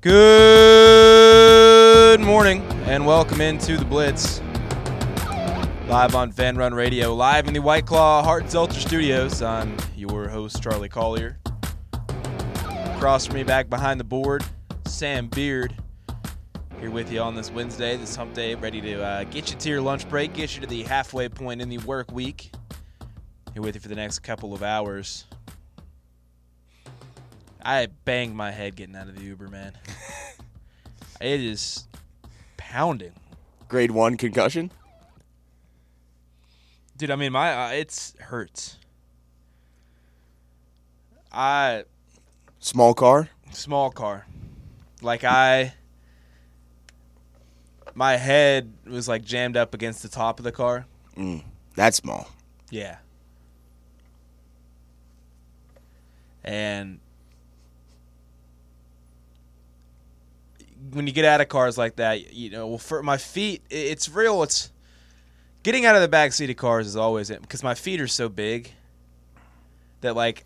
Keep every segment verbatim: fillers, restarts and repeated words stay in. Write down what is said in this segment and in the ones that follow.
Good morning and welcome into the Blitz. Live on Van Run Radio, live in the White Claw Hard Seltzer Studios. I'm your host, Charlie Collier. Across from me, back behind the board, Sam Beard. Here with you on this Wednesday, this hump day, ready to uh, get you to your lunch break, get you to the halfway point in the work week. Here with you for the next couple of hours. I banged my head getting out of the Uber, man. It is pounding. Grade one concussion? Dude, I mean, my uh, it's hurts. I Small car? Small car. Like I, my head was like jammed up against the top of the car. Mm, that's small. Yeah. And when you get out of cars like that, you know, well, for my feet, it's real. It's getting out of the back seat of cars is always it because my feet are so big that like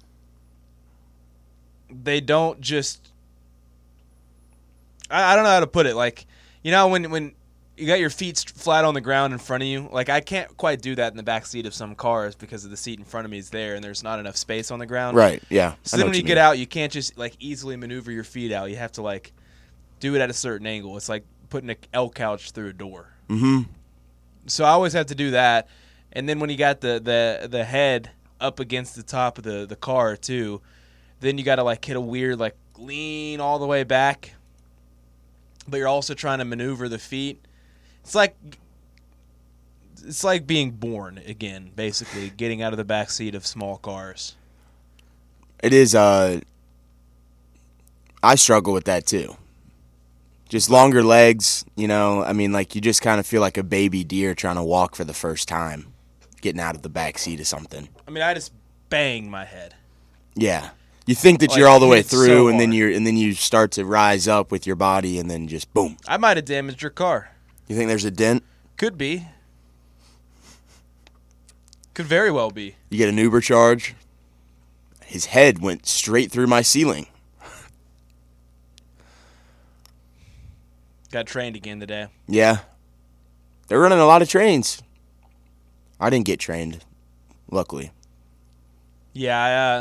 they don't just. I, I don't know how to put it. Like, you know, when when you got your feet flat on the ground in front of you, like I can't quite do that in the back seat of some cars because of the seat in front of me is there and there's not enough space on the ground. Right. Yeah. So then when you, you get out, you can't just like easily maneuver your feet out. You have to like do it at a certain angle. It's like putting an L couch through a door. Mm-hmm. So I always have to do that. And then when you got the, the, the head up against the top of the, the car too, then you got to like hit a weird like lean all the way back. But you're also trying to maneuver the feet. It's like it's like being born again, basically, getting out of the back seat of small cars. It is uh I struggle with that too. Just longer legs, you know, I mean, like, you just kind of feel like a baby deer trying to walk for the first time, getting out of the back seat of something. I mean, I just banged my head. Yeah. You think that Like, you're all the way it's through, so and then hard. you're and then you start to rise up with your body, and then just boom. I might have damaged your car. You think there's a dent? Could be. Could very well be. You get an Uber charge. His head went straight through my ceiling. Got trained again today. Yeah. They're running a lot of trains. I didn't get trained, luckily. Yeah, I uh,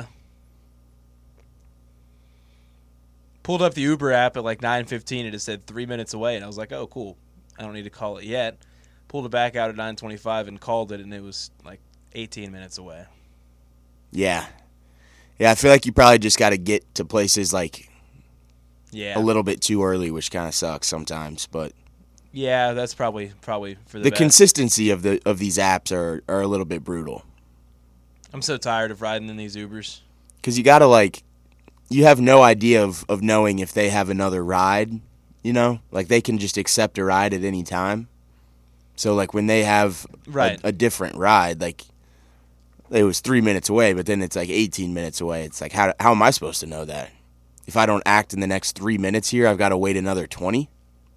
pulled up the Uber app at like nine fifteen and it said three minutes away. And I was like, oh, cool. I don't need to call it yet. Pulled it back out at nine twenty-five and called it, and it was like eighteen minutes away. Yeah. Yeah, I feel like you probably just got to get to places like Yeah. a little bit too early, which kind of sucks sometimes. But Yeah, that's probably probably for the, the best. consistency of the of these apps are, are a little bit brutal. I'm so tired of riding in these Ubers. Because you got to, like, you have no idea of, of knowing if they have another ride, you know? Like, they can just accept a ride at any time. So, like, when they have Right. a, a different ride, like, it was three minutes away, but then it's, like, eighteen minutes away. It's like, how how am I supposed to know that? If I don't act in the next three minutes here, I've got to wait another twenty?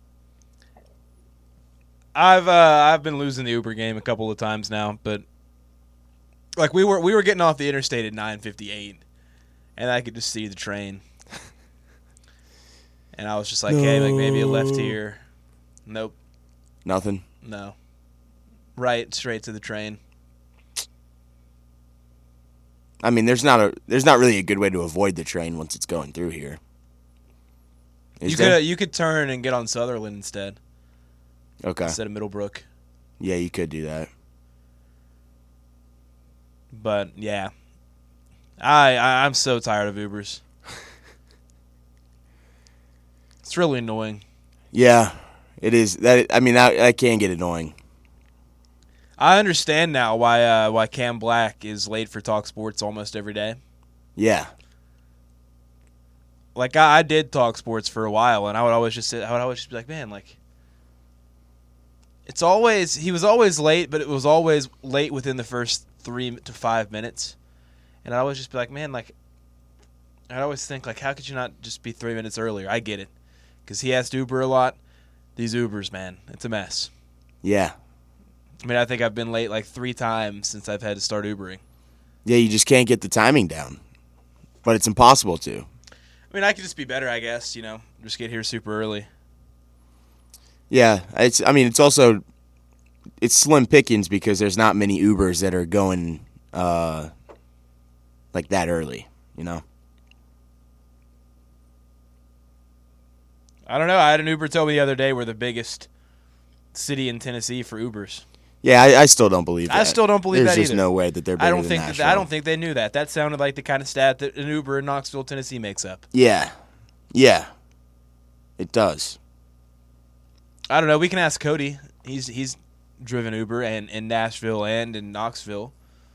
I've uh, I've been losing the Uber game a couple of times now, but like we were we were getting off the interstate at nine fifty-eight, and I could just see the train, and I was just like, No. hey, like maybe a left here. Nope, Nothing. no, right straight to the train. I mean, there's not a there's not really a good way to avoid the train once it's going through here. Is You there? could you could turn and get on Sutherland instead Okay. instead of Middlebrook, Yeah, you could do that. but yeah, I, I I'm so tired of Ubers. It's really annoying. Yeah, it is. That I mean, that, that can get annoying. I understand now why uh, why Cam Black is late for Talk Sports almost every day. Yeah. Like I, I did Talk Sports for a while, and I would always just sit, I would always just be like, man, like it's always he was always late, but it was always late within the first three to five minutes, and I always just be like, man, like I'd always think like, how could you not just be three minutes earlier? I get it, because he has to Uber a lot. These Ubers, man, it's a mess. Yeah. I mean, I think I've been late like three times since I've had to start Ubering. Yeah, you just can't get the timing down. But it's impossible to. I mean, I could just be better, I guess. You know, just get here super early. Yeah, it's. I mean, it's also it's slim pickings because there's not many Ubers that are going uh, like that early. You know. I don't know. I had an Uber tell me the other day we're the biggest city in Tennessee for Ubers. Yeah, I, I still don't believe that. I still don't believe There's that just either. no way that they're bigger I don't than think that, Nashville. I don't think they knew that. That sounded like the kind of stat that an Uber in Knoxville, Tennessee makes up. Yeah, yeah, it does. I don't know. We can ask Cody. He's he's driven Uber and in Nashville and in Knoxville.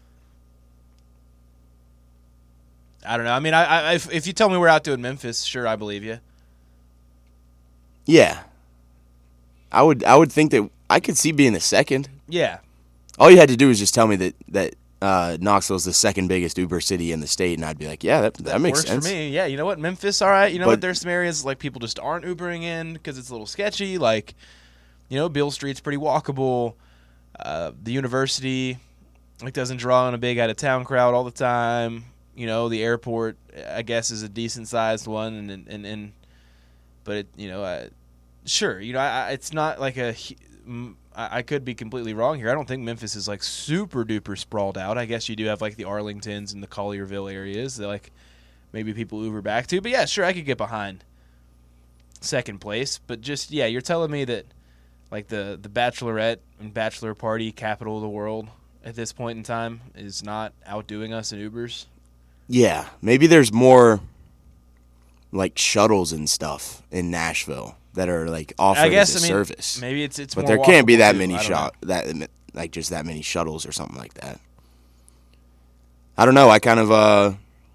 I don't know. I mean, I, I if, if you tell me we're out doing Memphis, sure, I believe you. Yeah, I would. I would think that I could see being the second. Yeah. All you had to do was just tell me that that uh, Knoxville is the second biggest Uber city in the state, and I'd be like, yeah, that that, That makes works sense for me. Yeah, you know what? Memphis, all right. You know But- what? There's some areas like people just aren't Ubering in because it's a little sketchy. Like, you know, Beale Street's pretty walkable. Uh, the university, like, doesn't draw in a big out of town crowd all the time. You know, the airport, I guess, is a decent sized one, and and and, and but it, you know, uh, sure, you know, I, I, it's not like a. hu- m- I I could be completely wrong here. I don't think Memphis is like super duper sprawled out. I guess you do have like the Arlingtons and the Collierville areas that like maybe people Uber back to. But yeah, sure, I could get behind second place. But just yeah, you're telling me that like the the Bachelorette and Bachelor Party capital of the world at this point in time is not outdoing us in Ubers. Yeah, maybe there's more like shuttles and stuff in Nashville that are like offered I guess as a I mean service. maybe it's it's But more there can't be walkable, that too. many I don't shot that like just that many shuttles or something like that. I don't know. I kind of uh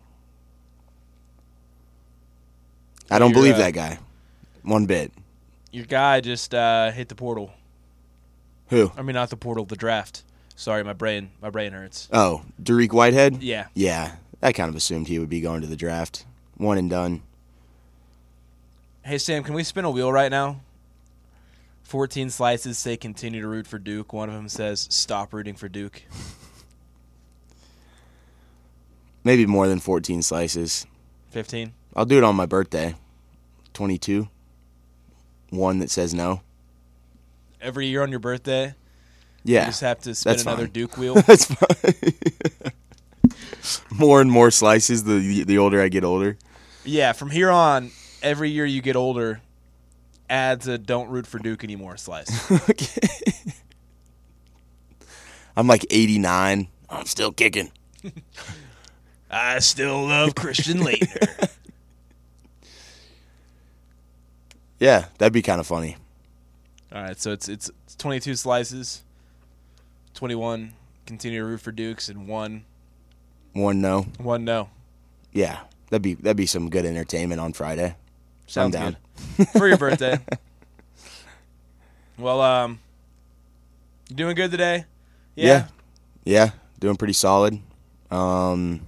I don't You're, believe uh, that guy one bit. know. Your guy just uh, hit the portal. Who? I mean, not the portal, the draft. Sorry, my brain my brain hurts. Oh, Derek Whitehead? Yeah. Yeah, I kind of assumed he would be going to the draft. One and done. Hey, Sam, can we spin a wheel right now? fourteen slices say continue to root for Duke. One of them says stop rooting for Duke. Maybe more than fourteen slices. fifteen. I'll do it on my birthday. twenty-two. One that says no. Every year on your birthday, Yeah. you just have to spin that's another fine. Duke wheel. That's fine. More and more slices the the older I get older. Yeah, from here on, every year you get older, adds a don't root for Duke anymore slice. Okay. I'm like eighty-nine. I'm still kicking. I still love Christian Laettner. Yeah, that'd be kind of funny. All right, so it's it's it's twenty-two slices, twenty-one continue to root for Dukes, and one One no. one no. Yeah, that'd be that'd be some good entertainment on Friday. Sounds I'm down. good for your birthday. Well, um, you doing good today? Yeah. Yeah, doing pretty solid. Um,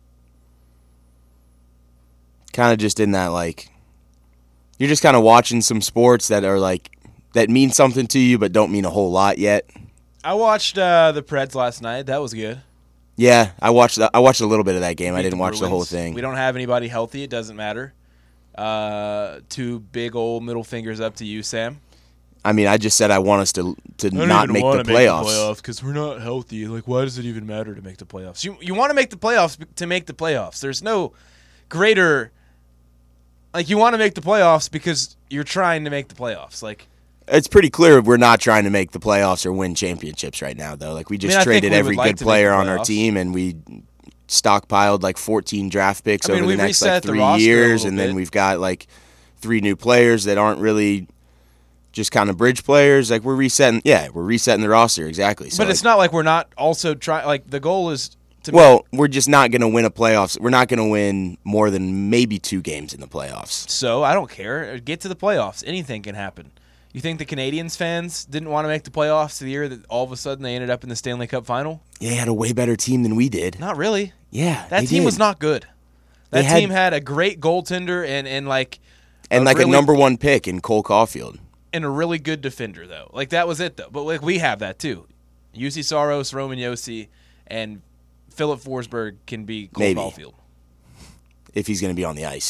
kind of just in that, like, you're just kind of watching some sports that are, like, that mean something to you but don't mean a whole lot yet. I watched uh, the Preds last night. That was good. Yeah, I watched I watched a little bit of that game. I Beat didn't the watch the whole Bruins. thing. We don't have anybody healthy. It doesn't matter. Uh, two big old middle fingers up to you, Sam. I mean, I just said I want us to to not make the playoffs. because we're not healthy. Like, why does it even matter to make the playoffs? You you want to make the playoffs be- to make the playoffs. There's no greater. Like, you want to make the playoffs because you're trying to make the playoffs. Like, It's pretty clear we're not trying to make the playoffs or win championships right now, though. Like, we just I think traded we every would like good to make player the on our playoffs. team, and we stockpiled like fourteen draft picks I mean, over we the next like reset the three roster a years, little and then bit. we've got like three new players that aren't really just kind of bridge players. Like, we're resetting, yeah, we're resetting the roster exactly. So but like, it's not like we're not also trying. Like, the goal is to. well, we're just not going to win a playoffs. We're not going to win more than maybe two games in the playoffs. So I don't care. Get to the playoffs. Anything can happen. You think the Canadians fans didn't want to make the playoffs the year that all of a sudden they ended up in the Stanley Cup final? Yeah, they had a way better team than we did. Not really. Yeah, That they team did. was not good. They That had- team had a great goaltender and, and like and like really, a number one pick in Cole Caulfield. and a really good defender though. Like that was it though. But like we have that too. U C Saros, Roman Yossi, and Philip Forsberg can be Cole Maybe. Caulfield. If he's going to be on the ice.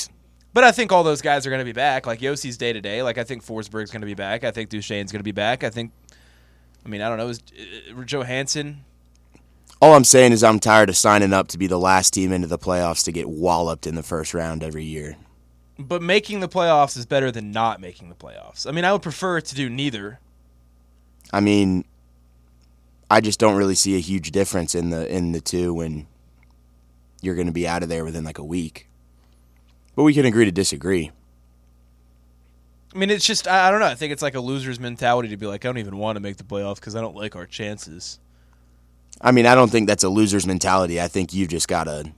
But I think all those guys are going to be back. Like Yossi's day to day. Like I think Forsberg's going to be back. I think Duchene's going to be back. I think. I mean, I don't know. Is uh, Johansson? All I'm saying is I'm tired of signing up to be the last team into the playoffs to get walloped in the first round every year. But making the playoffs is better than not making the playoffs. I mean, I would prefer to do neither. I mean, I just don't really see a huge difference in the in the two when you're going to be out of there within like a week. But we can agree to disagree. I mean, it's just, I, I don't know. I think it's like a loser's mentality to be like, I don't even want to make the playoffs because I don't like our chances. I mean, I don't think that's a loser's mentality. I think you've just got a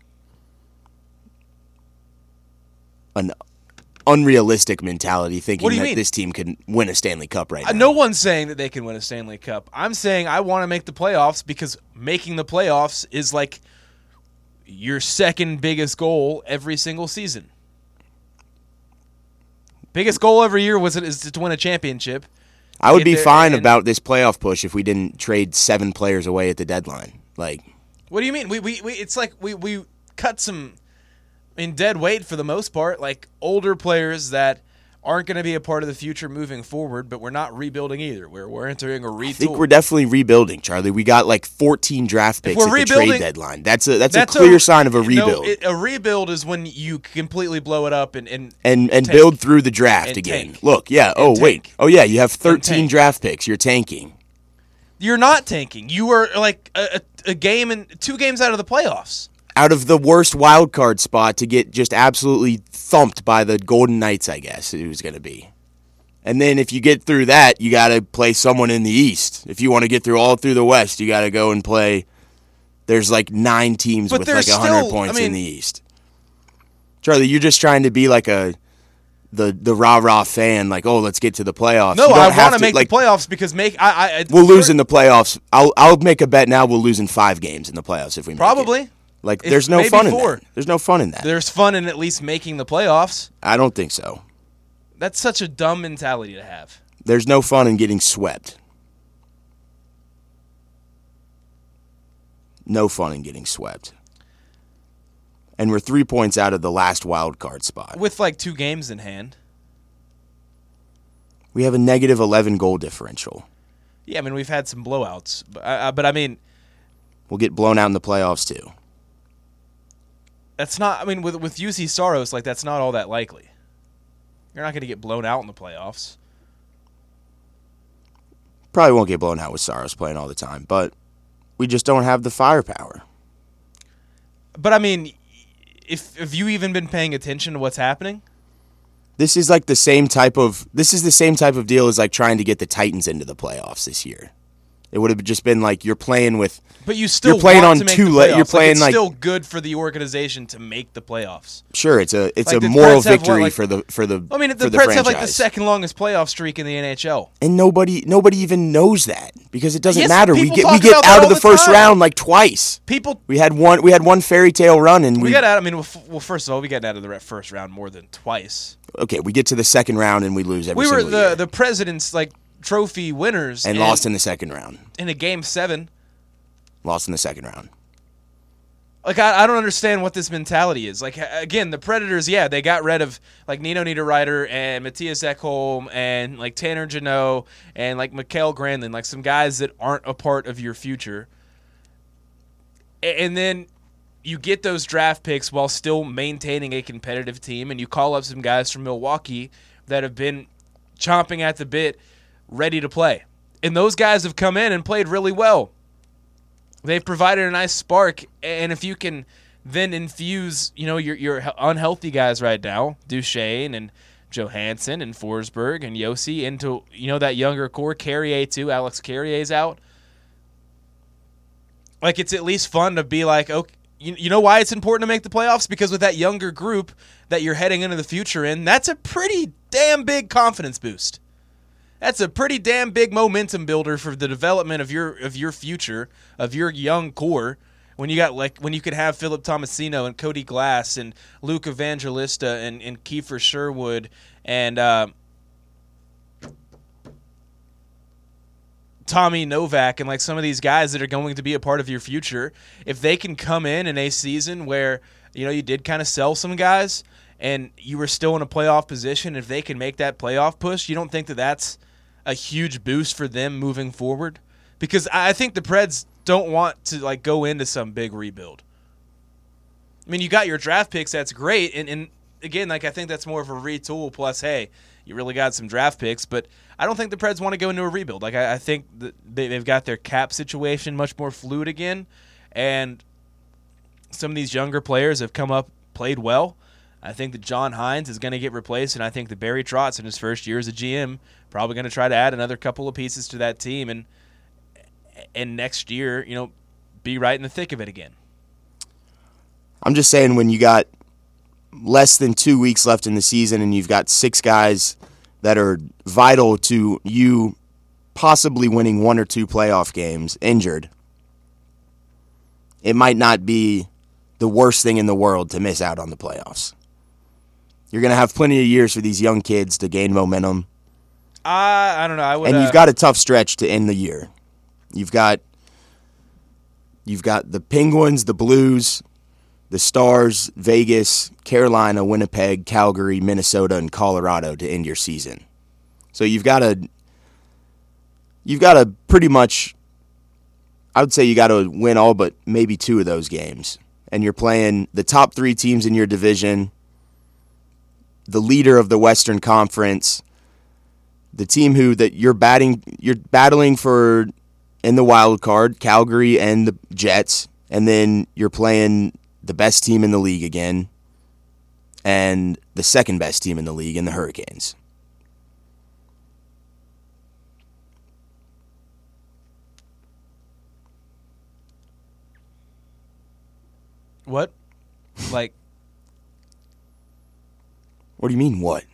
an unrealistic mentality thinking that mean? this team can win a Stanley Cup right now. Uh, no one's saying that they can win a Stanley Cup. I'm saying I want to make the playoffs because making the playoffs is like your second biggest goal every single season. Biggest goal every year was it is to win a championship. I would be there, fine and, about this playoff push if we didn't trade seven players away at the deadline. Like, what do you mean? We we, we it's like we, we cut some in dead weight for the most part, like older players that aren't going to be a part of the future moving forward, but we're not rebuilding either. We're we're entering a retool. I think we're definitely rebuilding, Charlie. We got like fourteen draft picks at the trade deadline. That's a that's, that's a clear a, sign of a rebuild. No, it, a rebuild is when you completely blow it up and and and, and tank. build through the draft and again. Tank. Look, yeah. And Oh tank. wait. Oh yeah. You have thirteen draft picks. You're tanking. You're not tanking. You are like a, a, a game and two games out of the playoffs. Out of the worst wild card spot to get just absolutely thumped by the Golden Knights, I guess it was going to be. And then if you get through that, you got to play someone in the East. If you want to get through all through the West, you got to go and play. There's like nine teams but with like one hundred still, points I mean, in the East. Charlie, you're just trying to be like a the the rah rah fan, like, oh, let's get to the playoffs. No, I want to make like, the playoffs because make I, I we'll lose in the playoffs. I'll I'll make a bet now. We'll lose in five games in the playoffs if we make probably. It. Like, if, there's no fun four. in that. There's no fun in that. There's fun in at least making the playoffs. I don't think so. That's such a dumb mentality to have. There's no fun in getting swept. No fun in getting swept. And we're three points out of the last wild card spot. With like two games in hand. We have a negative eleven goal differential. Yeah, I mean, we've had some blowouts. But, uh, but I mean... We'll get blown out in the playoffs, too. That's not... I mean, with, with U C Saros, like, that's not all that likely. You're not going to get blown out in the playoffs. Probably won't get blown out with Saros playing all the time, but we just don't have the firepower. But, I mean, if have you even been paying attention to what's happening? This is like the same type of this is the same type of deal as like trying to get the Titans into the playoffs this year. It would have just been like you're playing with But you still you're playing want on to make two the le- playoffs. you're playing like, it's like still good for the organization to make the playoffs. Sure, it's a it's Like, a the moral Preds have what, victory like- for the for the I mean, for the the Preds franchise. have like the second longest playoff streak in the N H L. And nobody nobody even knows that because it doesn't Yes, matter. We people get we talk get about that out of all the the first time. round like twice. People, We had one we had one fairy tale run and we, we got out. I mean, well, f- well, first of all, we got out of the first round more than twice. okay, we get to the second round and we lose every We were single the year. the president's like trophy winners and in- lost in the second round. in a game seven. Lost in the second round. Like, I, I don't understand what this mentality is. Like, again, the Predators, yeah, they got rid of, like, Nino Niederreiter and Matthias Ekholm and, like, Tanner Jeannot and, like, Mikael Granlund, like, some guys that aren't a part of your future. A- And then you get those draft picks while still maintaining a competitive team, and you call up some guys from Milwaukee that have been chomping at the bit, ready to play. And those guys have come in and played really well. They've provided a nice spark, and if you can then infuse, you know, your your unhealthy guys right now, Duchene and Johansson and Forsberg and Yossi into, you know, that younger core, Carrier too, Alex Carrier's out. Like, it's at least fun to be like, okay, you, you know why it's important to make the playoffs? Because with that younger group that you're heading into the future in, that's a pretty damn big confidence boost. That's a pretty damn big momentum builder for the development of your of your future, of your young core. When you got like when you could have Philip Tomasino and Cody Glass and Luke Evangelista and, and Kiefer Sherwood and uh, Tommy Novak and like some of these guys that are going to be a part of your future, if they can come in in a season where, you know, you did kind of sell some guys and you were still in a playoff position, if they can make that playoff push, you don't think that that's a huge boost for them moving forward? Because I think the Preds don't want to like go into some big rebuild. I mean, you got your draft picks, that's great, and, and again, like I think that's more of a retool. Plus, hey, you really got some draft picks, but I don't think the Preds want to go into a rebuild. Like I, I think that they, they've got their cap situation much more fluid again, and some of these younger players have come up, played well. I think that John Hines is going to get replaced, and I think that Barry Trotz in his first year as a G M probably going to try to add another couple of pieces to that team, and and next year, you know, be right in the thick of it again. I'm just saying, when you got less than two weeks left in the season and you've got six guys that are vital to you possibly winning one or two playoff games injured, it might not be the worst thing in the world to miss out on the playoffs. You're going to have plenty of years for these young kids to gain momentum. Uh, I don't know. I would, and uh, you've got a tough stretch to end the year. You've got you've got the Penguins, the Blues, the Stars, Vegas, Carolina, Winnipeg, Calgary, Minnesota, and Colorado to end your season. So you've got a you've got a pretty much, I would say you got to win all but maybe two of those games. And you're playing the top three teams in your division, the leader of the Western Conference, the team who that you're batting you're battling for in the wild card, Calgary and the Jets, and then you're playing the best team in the league again, and the second best team in the league in the Hurricanes. What? Like, what do you mean, what?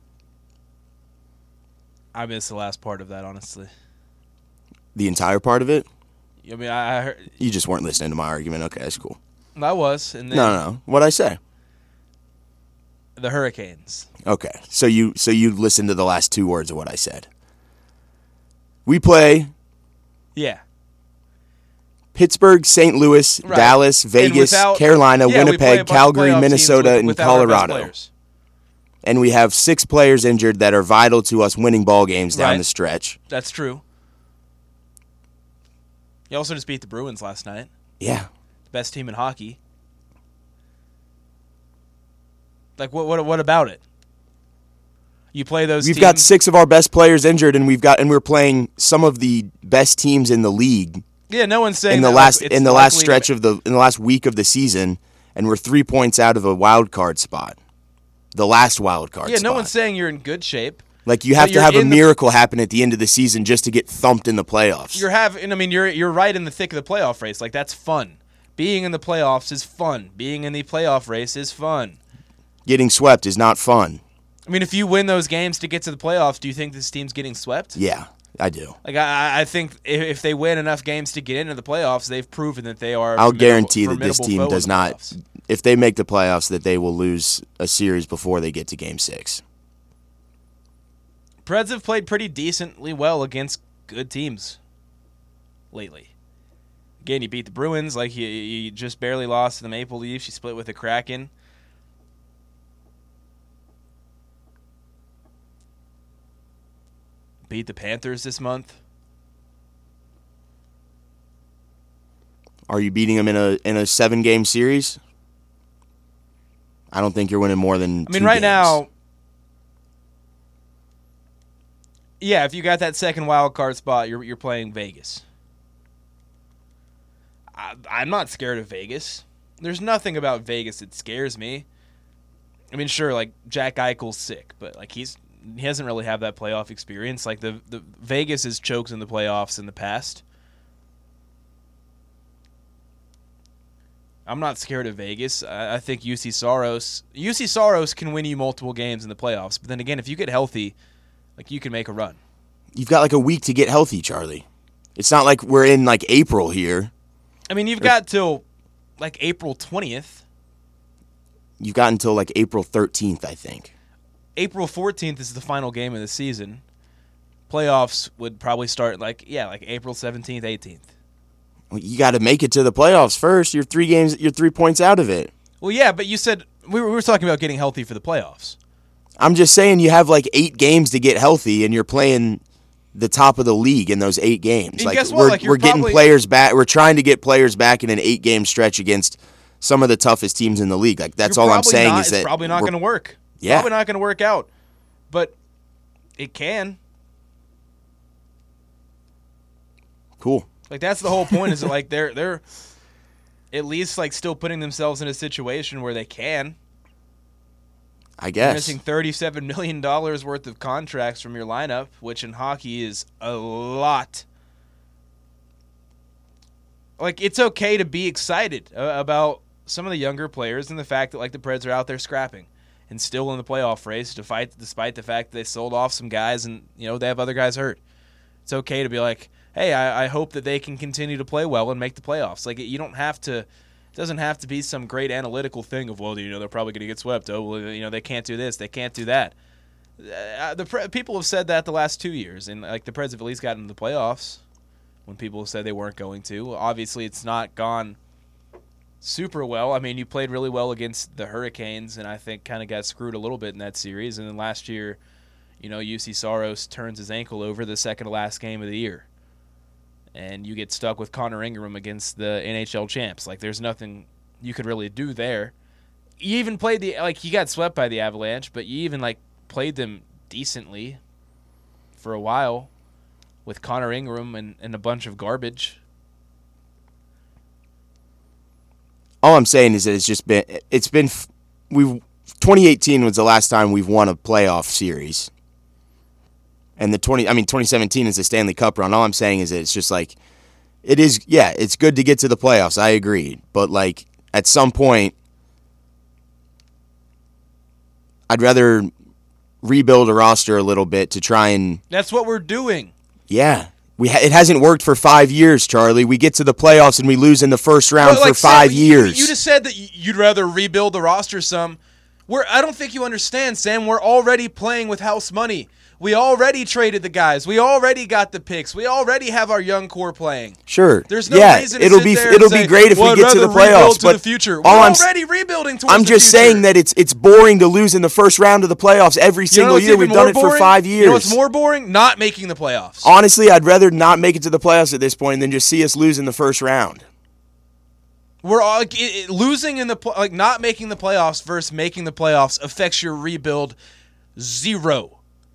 I missed the last part of that, honestly. The entire part of it? I mean, I I heard You just weren't listening to my argument. Okay, that's cool. I was, and then No, no, no. What'd I say? the Hurricanes. Okay, so you so you listened to the last two words of what I said. We play Yeah. Pittsburgh, Saint Louis, Right. Dallas, And Vegas, without- Carolina, yeah, we play a Winnipeg, bunch of Calgary, playoff teams Minnesota, with- and without our best Colorado. players. And we have six players injured that are vital to us winning ball games down Right. the stretch. That's true. You also just beat the Bruins last night. Yeah. The best team in hockey. Like, what what what about it? You play those We've teams. got six of our best players injured, and we've got and we're playing some of the best teams in the league Yeah, no one's saying in the that, last like, it's in the last likely stretch to- of the in the last week of the season, and we're three points out of a wild card spot. The last wild card Yeah, spot. no one's saying you're in good shape. Like, you have but to you're have a in the- miracle happen at the end of the season just to get thumped in the playoffs. You're having. I mean, you're you're right in the thick of the playoff race. Like, that's fun. Being in the playoffs is fun. Being in the playoff race is fun. Getting swept is not fun. I mean, if you win those games to get to the playoffs, do you think this team's getting swept? Yeah, I do. Like, I, I think if, if they win enough games to get into the playoffs, they've proven that they are. a I'll formidable- guarantee that this formidable team foe in does the not. playoffs. If they make the playoffs, that they will lose a series before they get to Game Six. Preds have played pretty decently well against good teams lately. Again, you beat the Bruins, like you, you just barely lost to the Maple Leafs. You split with the Kraken. Beat the Panthers this month. Are you beating them in a in a seven game series? I don't think you're winning more than. I mean, two right games. now, yeah, if you got that second wild card spot, you're you're playing Vegas. I, I'm not scared of Vegas. There's nothing about Vegas that scares me. I mean, sure, like Jack Eichel's sick, but like he's he doesn't really have that playoff experience. Like the the Vegas has choked in the playoffs in the past. I'm not scared of Vegas. I, I think U C Saros U C Saros can win you multiple games in the playoffs. But then again, if you get healthy, like you can make a run. You've got like a week to get healthy, Charlie. It's not like we're in like April here. I mean, you've got till like April twentieth. You've got until like April thirteenth, I think. April fourteenth is the final game of the season. Playoffs would probably start like, yeah, like April seventeenth, eighteenth. Well, you got to make it to the playoffs first. You're three games. You're three points out of it. Well, yeah, but you said We were, we were talking about getting healthy for the playoffs. I'm just saying you have like eight games to get healthy, and you're playing the top of the league in those eight games. And like guess what? we're Like, you're we're getting probably- players back. We're trying to get players back in an eight game stretch against some of the toughest teams in the league. Like that's You're all I'm probably saying not, is it's that probably not we're- going to work. Yeah. Probably not going to work out. But it can. Cool. Like that's the whole point. Is that like they're they're at least like still putting themselves in a situation where they can. I You're guess. missing thirty-seven million dollars worth of contracts from your lineup, which in hockey is a lot. Like, it's okay to be excited uh, about some of the younger players and the fact that, like, the Preds are out there scrapping and still in the playoff race to fight, despite the fact that they sold off some guys and, you know, they have other guys hurt. It's okay to be like, hey, I, I hope that they can continue to play well and make the playoffs. Like, you don't have to – it doesn't have to be some great analytical thing of, well, you know, they're probably going to get swept. Oh, well, you know, they can't do this. They can't do that. Uh, the Pre- people have said that the last two years, and, like, the Preds have at least gotten to the playoffs when people said they weren't going to. Obviously, it's not gone super well. I mean, you played really well against the Hurricanes, and I think kind of got screwed a little bit in that series. And then last year, you know, U C Saros turns his ankle over the second to last game of the year. And you get stuck with Connor Ingram against the N H L champs. Like, there's nothing you could really do there. You even played the, like, you got swept by the Avalanche, but you even, like, played them decently for a while with Connor Ingram and, and a bunch of garbage. All I'm saying is that it's just been it's been we twenty eighteen was the last time we've won a playoff series. And the twenty I mean twenty seventeen is the Stanley Cup run. All I'm saying is that it's just like it is yeah, it's good to get to the playoffs. I agree. But like at some point I'd rather rebuild a roster a little bit to try and That's what we're doing. Yeah. We ha- it hasn't worked for five years, Charlie. We get to the playoffs and we lose in the first round Well, like, for five Sam, years. You, you just said that you'd rather rebuild the roster some. We're, I don't think you understand, Sam. We're already playing with house money. We already traded the guys. We already got the picks. We already have our young core playing. Sure. There's no yeah, reason to it'll sit be there it'll and be say, great if well, we I'd get to the rather rebuild playoffs. to But the future. all We're I'm s- already rebuilding towards I'm the just future. saying that it's it's boring to lose in the first round of the playoffs every You know single what's year. even We've done more it for boring? five years. You know what's more boring? Not making the playoffs. Honestly, I'd rather not make it to the playoffs at this point than just see us lose in the first round. We're all like, it, it- losing in the pl- like not making the playoffs versus making the playoffs affects your rebuild zero,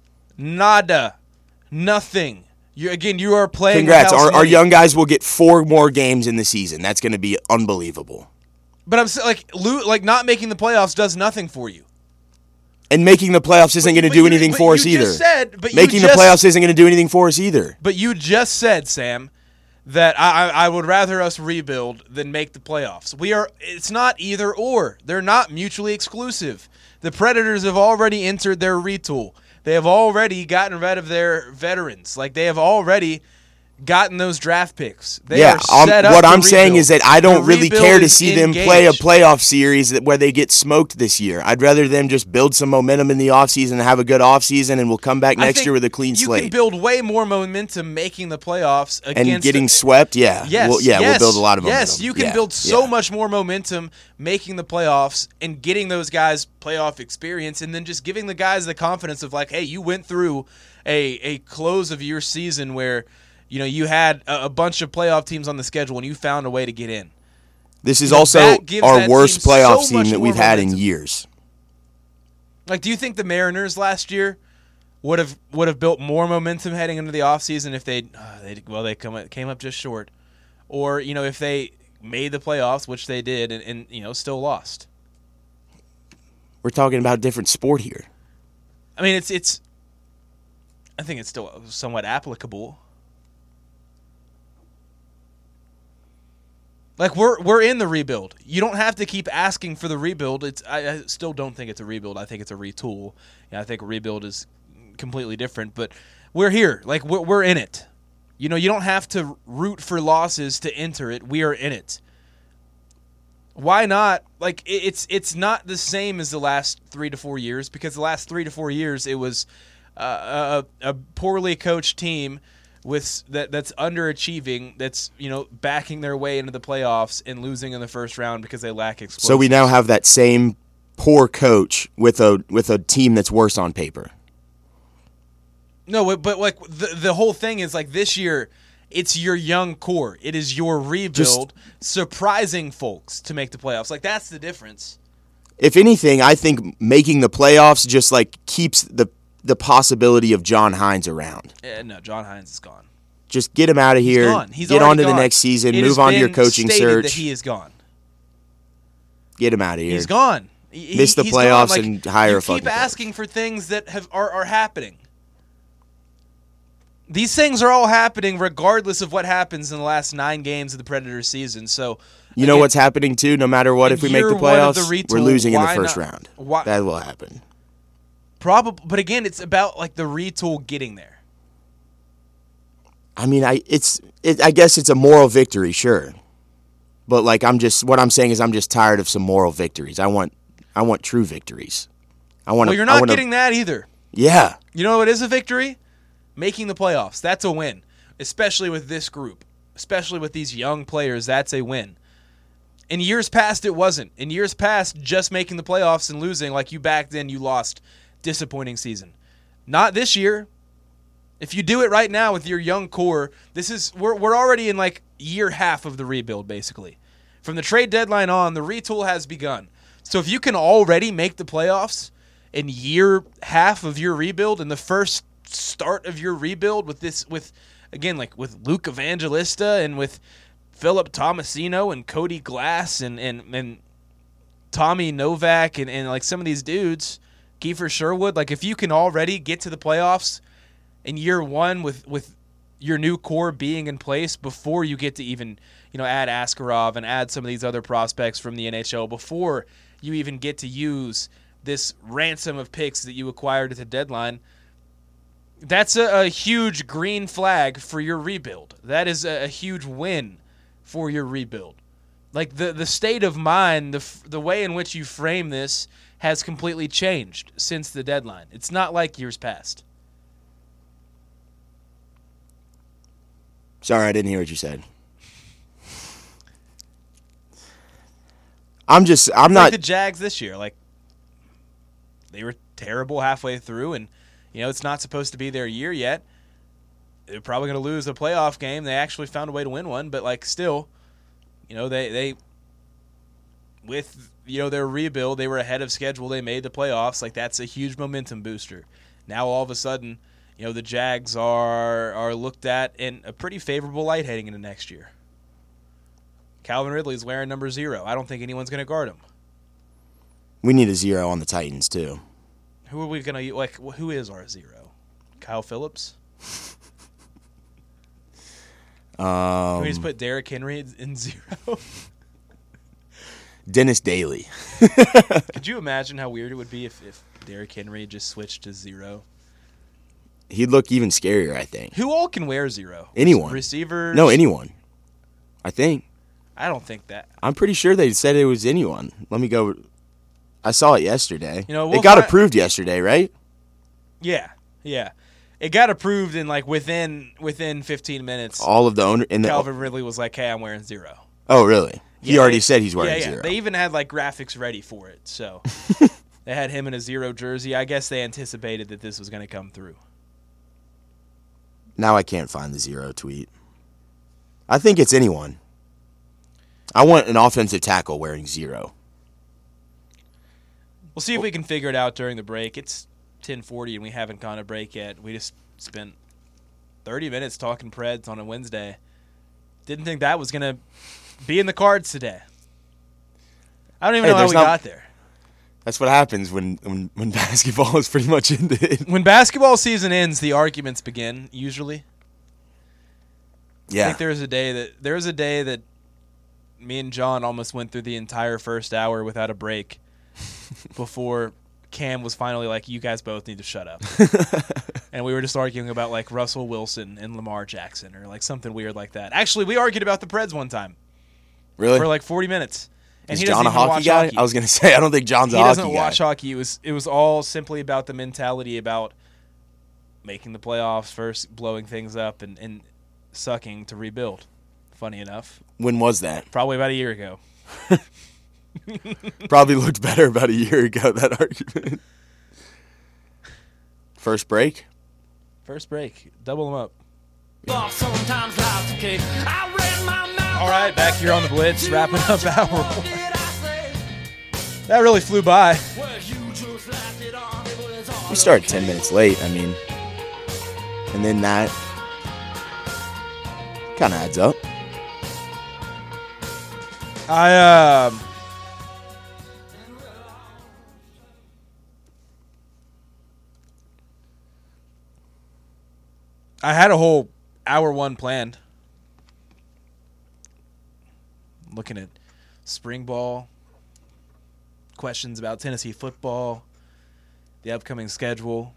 nada, nothing. You again, you are playing. Congrats. with house Our, our money. young guys will get four more games in the season. That's going to be unbelievable. But I'm saying like lo- like not making the playoffs does nothing for you. And making the playoffs isn't But- going to but do you- anything but for you us just either. said- but you making just- the playoffs isn't going to do anything for us either. But you just said, Sam, that I, I I would rather us rebuild than make the playoffs. We are. It's not either or. They're not mutually exclusive. The Predators have already entered their retool. They have already gotten rid of their veterans. Like, they have already gotten those draft picks. They yeah, are um, set up what to I'm saying rebuild. is that I don't The really rebuild care to is see them play a engaged. playoff series that, where they get smoked this year. I'd rather them just build some momentum in the offseason and have a good offseason, and we'll come back I next think year with a clean you slate. can build way more momentum making the playoffs against and getting a- swept, yeah. Yes, We'll, yeah, yes, we'll build a lot of momentum. Yes, you can Yeah, build so yeah. much more momentum making the playoffs and getting those guys playoff experience, and then just giving the guys the confidence of like, hey, you went through a a close of your season where you know you had a, a bunch of playoff teams on the schedule and you found a way to get in. This is You know, also that gives our that worst team playoff so team much that more we've had in momentum. years. Like, do you think the Mariners last year would have would have built more momentum heading into the offseason if they uh, they well they come came up just short, or you know if they made the playoffs, which they did, and, and you know still lost? We're talking about a different sport here. I mean, it's it's. I think it's still somewhat applicable. Like we're we're in the rebuild. You don't have to keep asking for the rebuild. It's I, I still don't think it's a rebuild. I think it's a retool. Yeah, I think a rebuild is completely different. But we're here. Like we're we're in it. You know, you don't have to root for losses to enter it. We are in it. Why not? Like it, it's it's not the same as the last three to four years because the last three to four years it was uh, a, a poorly coached team with that that's underachieving, that's you know backing their way into the playoffs and losing in the first round because they lack explosives. So we now have that same poor coach with a with a team that's worse on paper. No, but like the the whole thing is like this year, it's your young core. It is your rebuild, Just, surprising folks to make the playoffs. Like that's the difference. If anything, I think making the playoffs just like keeps the the possibility of John Hines around. Yeah, no, John Hines is gone. Just get him out of here. He's gone. He's get on to gone. the next season. It move on to your coaching stated search. That he is gone. Get him out of here. He's gone. He, Miss the he's playoffs like, and hire you a fucking keep asking coach. For things that have are, are happening. These things are all happening regardless of what happens in the last nine games of the Predators season. So you again, know what's happening too. No matter what, if we make the playoffs, the retool, we're losing in the first not, round. Why, that will happen. Probably, but again, it's about like the retool getting there. I mean, I it's it, I guess it's a moral victory, sure, but like I'm just what I'm saying is I'm just tired of some moral victories. I want I want true victories. I want. Well, you're not getting that either. Yeah. You know what is a victory? Making the playoffs. That's a win, especially with this group, especially with these young players. That's a win. In years past, it wasn't. In years past, just making the playoffs and losing, like you backed in, you lost. Disappointing season. Not this year. If you do it right now with your young core, this is we're we're already in like year half of the rebuild, basically. From the trade deadline on, the retool has begun. So if you can already make the playoffs in year half of your rebuild, in the first start of your rebuild with this, with again like with Luke Evangelista and with Philip Tomasino and Cody Glass and and, and Tommy Novak and, and like some of these dudes. Kiefer Sherwood, like if you can already get to the playoffs in year one with, with your new core being in place before you get to even, you know, add Askarov and add some of these other prospects from the N H L, before you even get to use this ransom of picks that you acquired at the deadline, that's a, a huge green flag for your rebuild. That is a, a huge win for your rebuild. Like the, the state of mind, the the way in which you frame this has completely changed since the deadline. It's not like years past. Sorry, I didn't hear what you said. I'm just, I'm it's not. Like the Jags this year, like they were terrible halfway through, and you know it's not supposed to be their year yet. They're probably going to lose a playoff game. They actually found a way to win one, but like still, you know they they with. You know, their rebuild, they were ahead of schedule. They made the playoffs. Like, that's a huge momentum booster. Now, all of a sudden, you know, the Jags are are looked at in a pretty favorable light heading into next year. Calvin Ridley's wearing number zero. I don't think anyone's going to guard him. We need a zero on the Titans, too. Who are we going to, like, who is our zero? Kyle Phillips? um, Can we just put Derrick Henry in zero? Dennis Daly. Could you imagine how weird it would be if, if Derrick Henry just switched to zero? He'd look even scarier, I think. Who all can wear zero? Anyone. Receivers? No, anyone. I think. I don't think that. I'm pretty sure they said it was anyone. Let me go. I saw it yesterday. You know, we'll it got find, approved yesterday, right? Yeah, yeah. It got approved in like within within fifteen minutes. All of the owner in the Calvin Ridley was like, "Hey, I'm wearing zero." Oh, really? He yeah, already they, said he's wearing yeah, yeah. zero. They even had like graphics ready for it. So they had him in a zero jersey. I guess they anticipated that this was going to come through. Now I can't find the zero tweet. I think it's anyone. I want an offensive tackle wearing zero. We'll see if we can figure it out during the break. It's ten forty and we haven't gone to break yet. We just spent thirty minutes talking Preds on a Wednesday. Didn't think that was going to be in the cards today. I don't even hey, know how we not, got there. That's what happens when, when, when basketball is pretty much ended. When basketball season ends, the arguments begin, usually. Yeah. I think there was a day that there was a day that me and John almost went through the entire first hour without a break before Cam was finally like, you guys both need to shut up. And we were just arguing about like Russell Wilson and Lamar Jackson or like something weird like that. Actually, we argued about the Preds one time. Really? For like forty minutes. And Is he John doesn't a even hockey watch guy? hockey. I was going to say, I don't think John's he a hockey guy. He doesn't watch hockey. It was, it was all simply about the mentality about making the playoffs first, blowing things up, and, and sucking to rebuild. Funny enough. When was that? Probably about a year ago. Probably looked better about a year ago, that argument. First break? First break. Double them up. All right, back here on the Blitz, wrapping up hour one. That really flew by. We started ten minutes late, I mean. And then that kind of adds up. I, um... I had a whole hour one planned. Looking at spring ball, questions about Tennessee football, the upcoming schedule,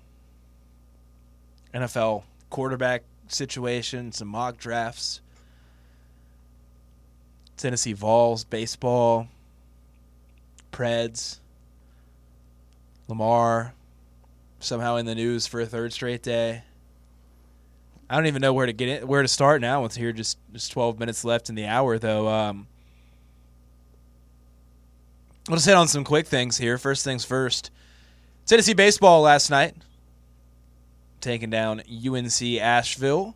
N F L quarterback situation, some mock drafts, Tennessee Vols, baseball, Preds, Lamar, somehow in the news for a third straight day. I don't even know where to get in, where to start now. It's here just, just twelve minutes left in the hour, though. Um, we'll just hit on some quick things here. First things first. Tennessee baseball last night, taking down U N C Asheville.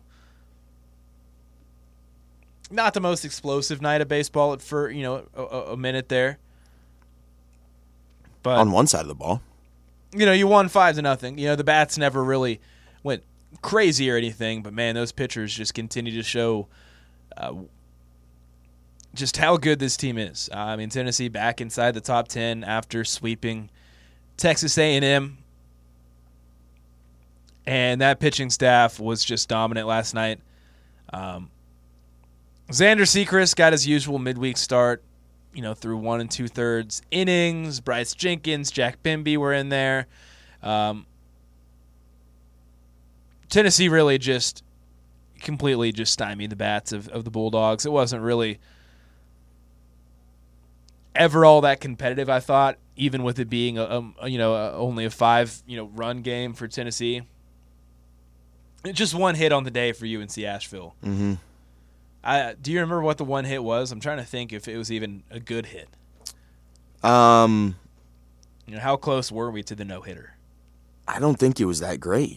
Not the most explosive night of baseball for you know a, a minute there, but on one side of the ball, you know you won five to nothing. You know the bats never really went crazy or anything, but man, those pitchers just continue to show uh, just how good this team is. Uh, I mean, Tennessee back inside the top ten after sweeping Texas A and M, and that pitching staff was just dominant last night. Um, Xander Sechrist got his usual midweek start, you know, through one and two thirds innings. Bryce Jenkins, Jack Bimby were in there. Um, Tennessee really just completely just stymied the bats of, of the Bulldogs. It wasn't really ever all that competitive, I thought, even with it being a, a you know a, only a five you know run game for Tennessee. Just one hit on the day for U N C Asheville. Mm-hmm. I do you remember what the one hit was? I'm trying to think if it was even a good hit. Um, you know, how close were we to the no hitter? I don't think it was that great.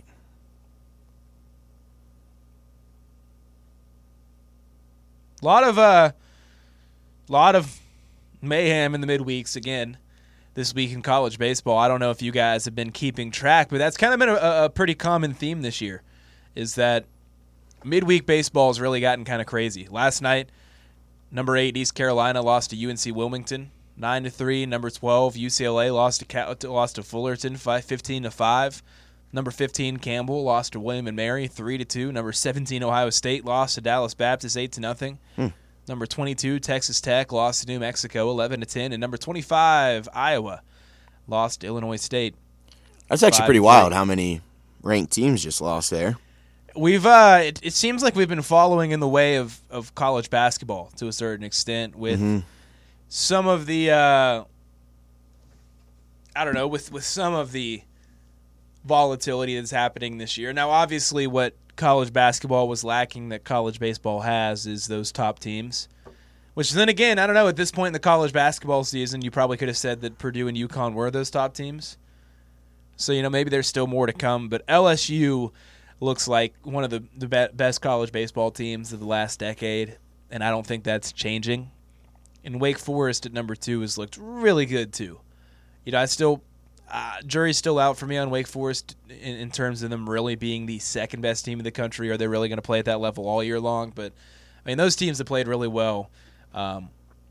A lot of uh, lot of mayhem in the midweeks again this week in college baseball. I don't know if you guys have been keeping track, but that's kind of been a, a pretty common theme this year, is that midweek baseball has really gotten kind of crazy. Last night, number eight East Carolina lost to U N C Wilmington nine to three. Number twelve U C L A lost to Cal- lost to Fullerton fifteen to five. Number fifteen Campbell lost to William and Mary three to two. Number seventeen Ohio State lost to Dallas Baptist eight to nothing. Hmm. Number twenty-two Texas Tech lost to New Mexico eleven to ten, and number twenty-five Iowa lost to Illinois State. That's actually pretty wild how many ranked teams just lost there. We've uh, it, it seems like we've been following in the way of, of college basketball to a certain extent with mm-hmm. some of the uh, I don't know with with some of the volatility that's happening this year. Now, obviously, what college basketball was lacking that college baseball has is those top teams. Which then again, I don't know. At this point in the college basketball season, you probably could have said that Purdue and UConn were those top teams. So you know maybe there's still more to come. But L S U looks like one of the, the be- best college baseball teams of the last decade, and I don't think that's changing. And Wake Forest at number two has looked really good too. You know, I still uh, jury's still out for me on Wake Forest in, in terms of them really being the second best team in the country. Are they really going to play at that level all year long? But I mean, those teams have played really well. Um,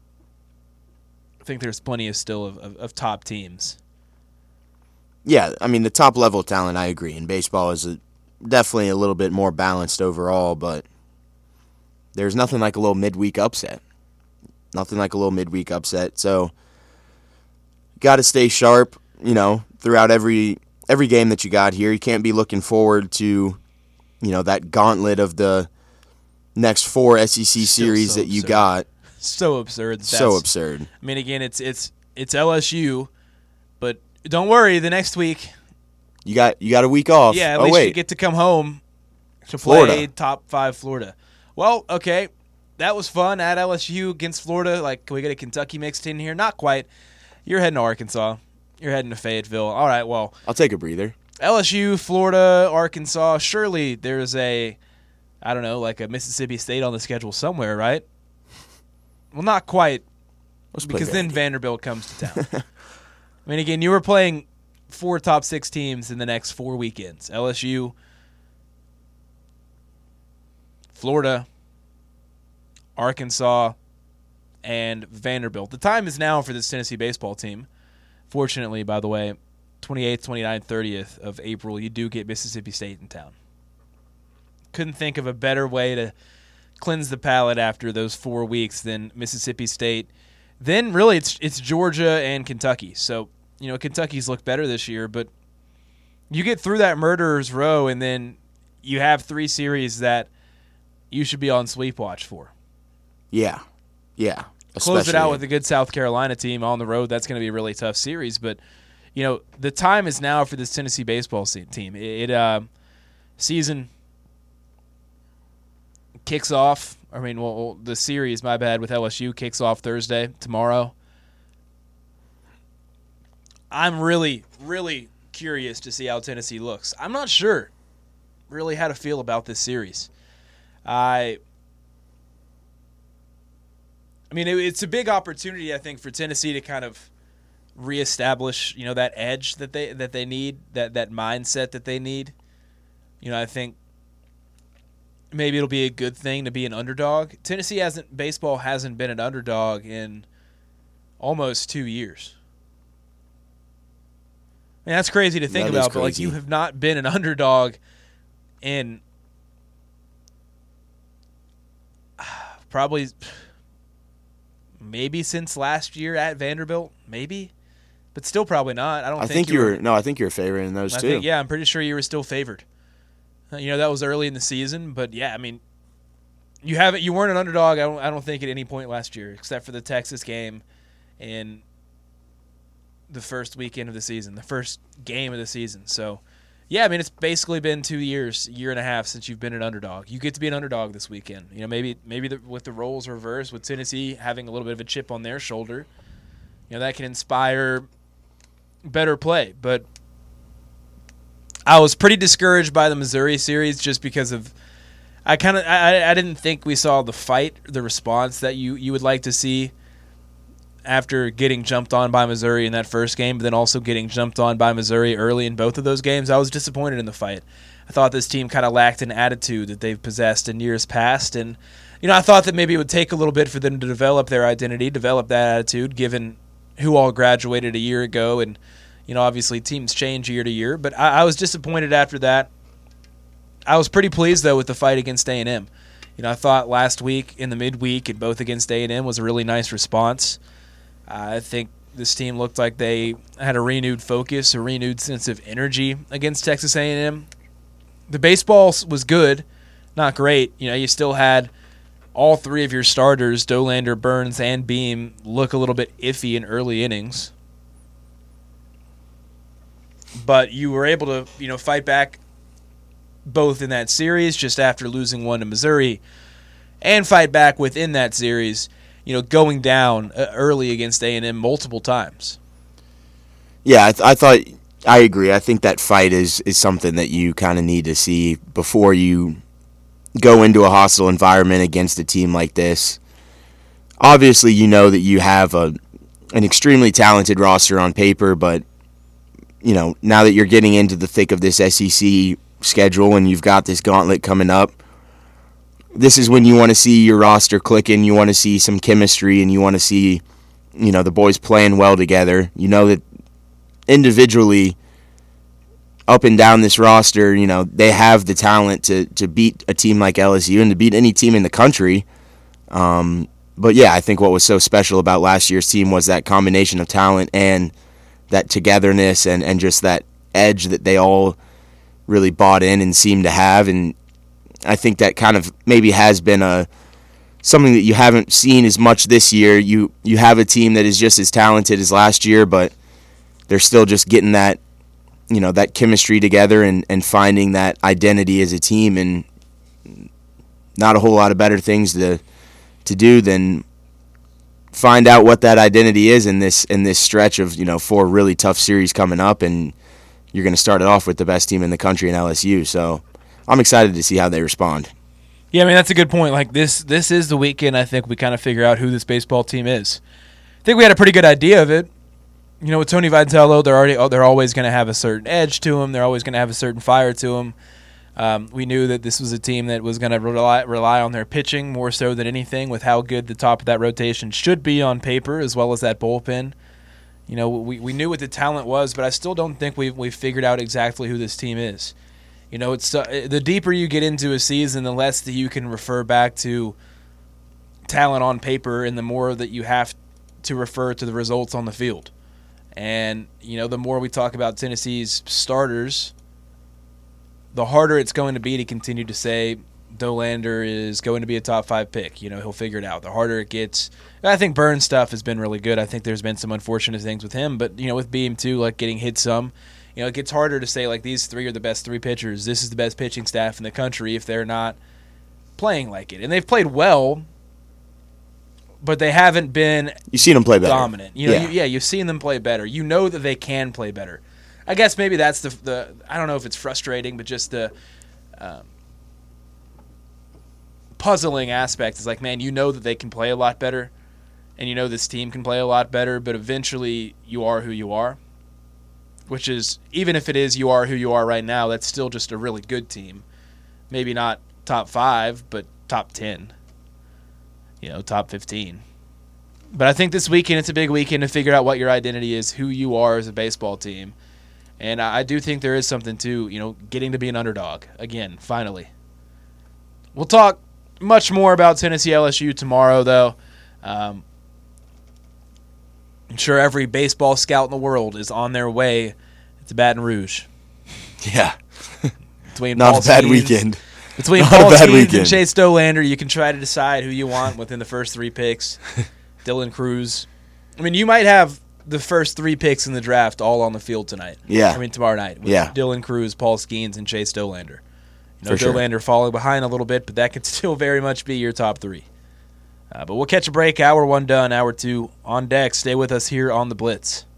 I think there's plenty of still of, of, of top teams. Yeah, I mean the top level talent. I agree. And baseball is a, definitely a little bit more balanced overall, but there's nothing like a little midweek upset. Nothing like a little midweek upset. So, got to stay sharp, you know, throughout every every game that you got here. You can't be looking forward to, you know, that gauntlet of the next four S E C Still series so that you absurd. got. So absurd. That's, So absurd. I mean, again, it's it's it's L S U, but don't worry. The next week, You got you got a week off. yeah, at oh, least wait. you get to come home to Florida. play top five Florida. Well, okay, that was fun at L S U against Florida. Like, can we get a Kentucky mixed in here? Not quite. You're heading to Arkansas. You're heading to Fayetteville. All right, well. I'll take a breather. L S U, Florida, Arkansas. Surely there's a, I don't know, like a Mississippi State on the schedule somewhere, right? Well, not quite. Let's play because then Vanderbilt. Vanderbilt comes to town. I mean, again, you were playing four top six teams in the next four weekends. L S U, Florida, Arkansas, and Vanderbilt. The time is now for this Tennessee baseball team. Fortunately, by the way, twenty-eighth, twenty-ninth, thirtieth of April, you do get Mississippi State in town. Couldn't think of a better way to cleanse the palate after those four weeks than Mississippi State. Then, really, it's it's Georgia and Kentucky. So, you know, Kentucky's looked better this year, but you get through that murderer's row, and then you have three series that you should be on sweep watch for. Yeah, yeah. Close it out with a good South Carolina team on the road. That's going to be a really tough series. But, you know, the time is now for this Tennessee baseball team. It, it uh, season kicks off. I mean, well, the series, my bad, with L S U kicks off Thursday, tomorrow. I'm really, really curious to see how Tennessee looks. I'm not sure really how to feel about this series. I... I mean, it, it's a big opportunity, I think, for Tennessee to kind of reestablish, you know, that edge that they that they need, that, that mindset that they need. You know, I think maybe it'll be a good thing to be an underdog. Tennessee hasn't baseball hasn't been an underdog in almost two years. I mean, that's crazy to think That about, is but like crazy. you have not been an underdog in probably. Maybe since last year at Vanderbilt, maybe, but still probably not. I don't. I think, think you were no. I think you're favoring those I two. think, yeah, I'm pretty sure you were still favored. Uh, you know, that was early in the season, but yeah, I mean, you haven't. You weren't an underdog. I don't. I don't think at any point last year, except for the Texas game, and the first weekend of the season, the first game of the season. So, yeah, I mean, it's basically been two years, year and a half since you've been an underdog. You get to be an underdog this weekend. You know, maybe maybe the, with the roles reversed, with Tennessee having a little bit of a chip on their shoulder, you know, that can inspire better play. But I was pretty discouraged by the Missouri series just because of I kind of I, I didn't think we saw the fight, the response that you, you would like to see after getting jumped on by Missouri in that first game, but then also getting jumped on by Missouri early in both of those games. I was disappointed in the fight. I thought this team kind of lacked an attitude that they've possessed in years past, and you know, I thought that maybe it would take a little bit for them to develop their identity, develop that attitude, given who all graduated a year ago, and you know, obviously teams change year to year. But I, I was disappointed after that. I was pretty pleased though with the fight against A and M. You know, I thought last week in the midweek and both against A and M was a really nice response. I think this team looked like they had a renewed focus, a renewed sense of energy against Texas A and M. The baseball was good, not great. You know, you still had all three of your starters, Dollander, Burns, and Beam, look a little bit iffy in early innings. But you were able to, you know, fight back both in that series just after losing one to Missouri and fight back within that series, you know, going down early against A and M multiple times. Yeah, I, th- I thought I agree. I think that fight is, is something that you kind of need to see before you go into a hostile environment against a team like this. Obviously, you know that you have a an extremely talented roster on paper, but you know, now that you're getting into the thick of this S E C schedule and you've got this gauntlet coming up, this is when you want to see your roster clicking, you want to see some chemistry, and you want to see, you know, the boys playing well together. You know that individually, up and down this roster, you know, they have the talent to, to beat a team like L S U and to beat any team in the country. Um, but, yeah, I think what was so special about last year's team was that combination of talent and that togetherness and, and just that edge that they all really bought in and seemed to have. And I think that kind of maybe has been a something that you haven't seen as much this year. You you have a team that is just as talented as last year, but they're still just getting that, you know, that chemistry together and, and finding that identity as a team, and not a whole lot of better things to to do than find out what that identity is in this in this stretch of, you know, four really tough series coming up, and you're going to start it off with the best team in the country in L S U. So I'm excited to see how they respond. Yeah, I mean, that's a good point. Like, this this is the weekend I think we kind of figure out who this baseball team is. I think we had a pretty good idea of it. You know, with Tony Vitello, they're already they're always going to have a certain edge to them. They're always going to have a certain fire to them. Um, we knew that this was a team that was going to rely, rely on their pitching more so than anything, with how good the top of that rotation should be on paper, as well as that bullpen. You know, we, we knew what the talent was, but I still don't think we've, we've figured out exactly who this team is. You know, it's uh, the deeper you get into a season, the less that you can refer back to talent on paper, and the more that you have to refer to the results on the field. And, you know, the more we talk about Tennessee's starters, the harder it's going to be to continue to say Dollander is going to be a top five pick. You know, he'll figure it out. The harder it gets. I think Burns' stuff has been really good. I think there's been some unfortunate things with him. But, you know, with Beam, too, like getting hit some, you know, it gets harder to say, like, these three are the best three pitchers. This is the best pitching staff in the country if they're not playing like it. And they've played well, but they haven't been You've seen them play better. dominant. You know, yeah. You, yeah, you've seen them play better. You know that they can play better. I guess maybe that's the the I don't know if it's frustrating, but just the um, puzzling aspect is like, man, you know that they can play a lot better, and you know this team can play a lot better, but eventually you are who you are, which is, even if it is you are who you are right now, that's still just a really good team. Maybe not top five, but top ten, you know, top fifteen. But I think this weekend it's a big weekend to figure out what your identity is, who you are as a baseball team. And I do think there is something to, you know, getting to be an underdog again, finally. We'll talk much more about Tennessee L S U tomorrow, though. Um, I'm sure every baseball scout in the world is on their way to Baton Rouge. Yeah. Between Not Paul a bad Skeens, weekend. Between Not Paul a bad Skeens weekend. and Chase Dollander, you can try to decide who you want within the first three picks. Dylan Cruz. I mean, you might have the first three picks in the draft all on the field tonight. Yeah. I mean, tomorrow night. With Yeah. Dylan Cruz, Paul Skeens, and Chase Dollander. You know, For sure. Dollander falling behind a little bit, but that could still very much be your top three. Uh, but we'll catch a break. Hour one done. Hour two on deck. Stay with us here on The Blitz.